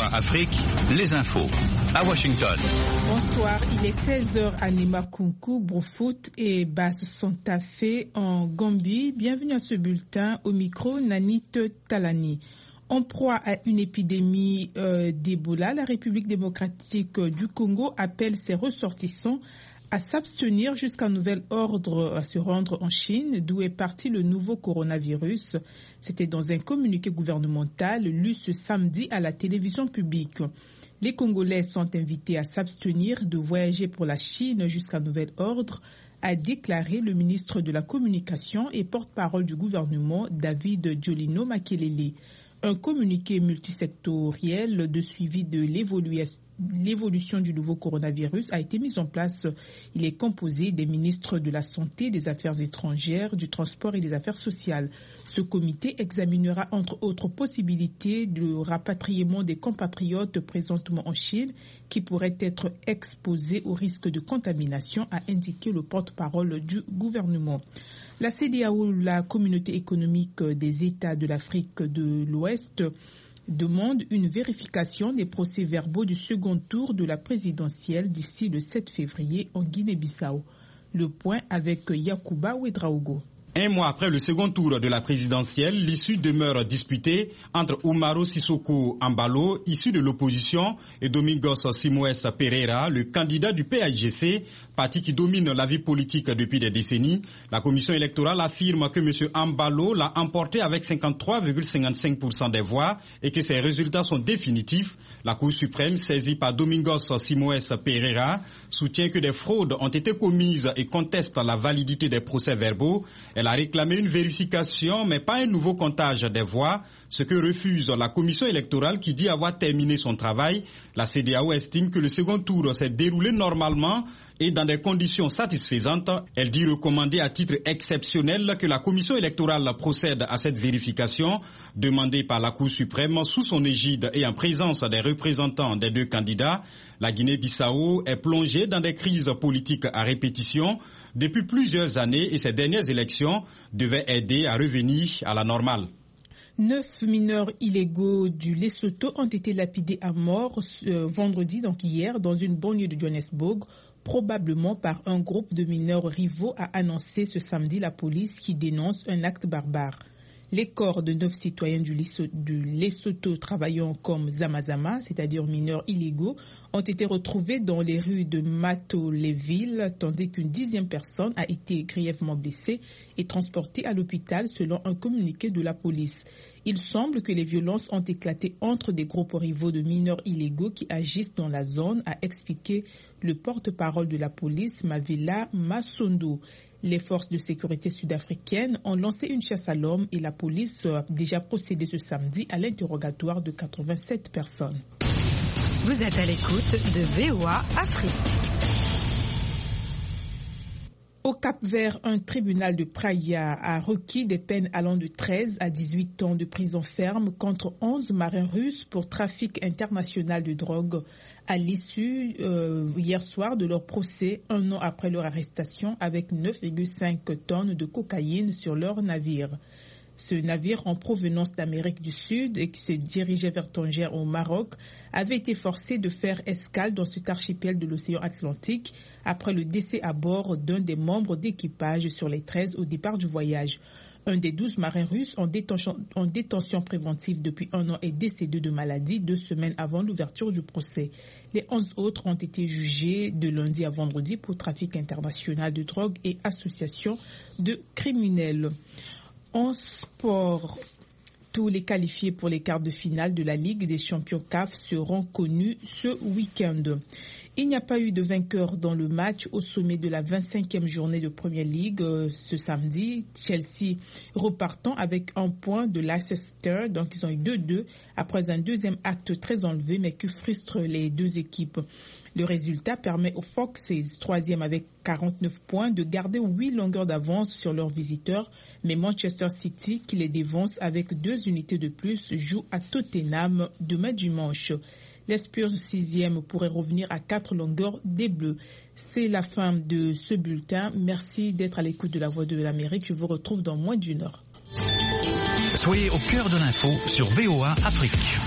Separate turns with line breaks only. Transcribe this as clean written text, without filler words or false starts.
VOA Afrique, les infos. À Washington.
Bonsoir, il est 16h à Nemakunku, Brufut et Basse-Santa Fe en Gambie. Bienvenue à ce bulletin. Au micro, Nanit Talani. En proie à une épidémie d'Ebola, la République démocratique du Congo appelle ses ressortissants à s'abstenir jusqu'à nouvel ordre à se rendre en Chine, d'où est parti le nouveau coronavirus. C'était dans un communiqué gouvernemental lu ce samedi à la télévision publique. Les Congolais sont invités à s'abstenir de voyager pour la Chine jusqu'à nouvel ordre, a déclaré le ministre de la Communication et porte-parole du gouvernement David Jolino Makelele. Un communiqué multisectoriel de suivi de l'évolution du nouveau coronavirus a été mis en place. Il est composé des ministres de la Santé, des Affaires étrangères, du Transport et des Affaires sociales. Ce comité examinera entre autres possibilités de rapatriement des compatriotes présentement en Chine qui pourraient être exposés au risque de contamination, a indiqué le porte-parole du gouvernement. La CEDEAO, la Communauté économique des États de l'Afrique de l'Ouest, demande une vérification des procès-verbaux du second tour de la présidentielle d'ici le 7 février en Guinée-Bissau. Le point avec Yacouba Ouedraogo.
Un mois après le second tour de la présidentielle, l'issue demeure disputée entre Umaro Sissoko Embalo, issu de l'opposition, et Domingos Simoes Pereira, le candidat du PAIGC, parti qui domine la vie politique depuis des décennies. La commission électorale affirme que M. Embalo l'a emporté avec 53,55% des voix et que ses résultats sont définitifs. La Cour suprême, saisie par Domingos Simoes Pereira, soutient que des fraudes ont été commises et conteste la validité des procès-verbaux. Elle a réclamé une vérification, mais pas un nouveau comptage des voix, ce que refuse la commission électorale qui dit avoir terminé son travail. La CEDEAO estime que le second tour s'est déroulé normalement et dans des conditions satisfaisantes. Elle dit recommander à titre exceptionnel que la commission électorale procède à cette vérification demandée par la Cour suprême sous son égide et en présence des représentants des deux candidats. La Guinée-Bissau est plongée dans des crises politiques à répétition depuis plusieurs années et ces dernières élections devaient aider à revenir à la normale.
9 mineurs illégaux du Lesotho ont été lapidés à mort vendredi, donc hier, dans une banlieue de Johannesburg, probablement par un groupe de mineurs rivaux, a annoncé ce samedi la police qui dénonce un acte barbare. Les corps de 9 citoyens du Lesotho travaillant comme Zamazama, c'est-à-dire mineurs illégaux, ont été retrouvés dans les rues de Matoleville, tandis qu'une 10e personne a été grièvement blessée et transportée à l'hôpital selon un communiqué de la police. Il semble que les violences ont éclaté entre des groupes rivaux de mineurs illégaux qui agissent dans la zone, a expliqué le porte-parole de la police, Mavela Masondo. Les forces de sécurité sud-africaines ont lancé une chasse à l'homme et la police a déjà procédé ce samedi à l'interrogatoire de 87 personnes.
Vous êtes à l'écoute de VOA Afrique.
Au Cap-Vert, un tribunal de Praia a requis des peines allant de 13 à 18 ans de prison ferme contre 11 marins russes pour trafic international de drogue à l'issue hier soir de leur procès, un an après leur arrestation, avec 9,5 tonnes de cocaïne sur leur navire. Ce navire en provenance d'Amérique du Sud et qui se dirigeait vers Tanger au Maroc avait été forcé de faire escale dans cet archipel de l'océan Atlantique après le décès à bord d'un des membres d'équipage sur les 13 au départ du voyage. Un des 12 marins russes en détention préventive depuis un an est décédé de maladie 2 semaines avant l'ouverture du procès. Les 11 autres ont été jugés de lundi à vendredi pour trafic international de drogue et association de criminels. En sport, tous les qualifiés pour les quarts de finale de la Ligue des champions CAF seront connus ce week-end. Il n'y a pas eu de vainqueur dans le match au sommet de la 25e journée de Premier League ce samedi. Chelsea repartant avec un point de Leicester, donc ils ont eu 2-2 après un deuxième acte très enlevé mais qui frustre les deux équipes. Le résultat permet aux Foxes, troisième avec 49 points, de garder 8 longueurs d'avance sur leurs visiteurs, mais Manchester City, qui les dévance avec 2 unités de plus, joue à Tottenham demain dimanche. Les Spurs 6e pourraient revenir à 4 longueurs des Bleus. C'est la fin de ce bulletin. Merci d'être à l'écoute de la Voix de l'Amérique. Je vous retrouve dans moins d'1 heure.
Soyez au cœur de l'info sur VOA Afrique.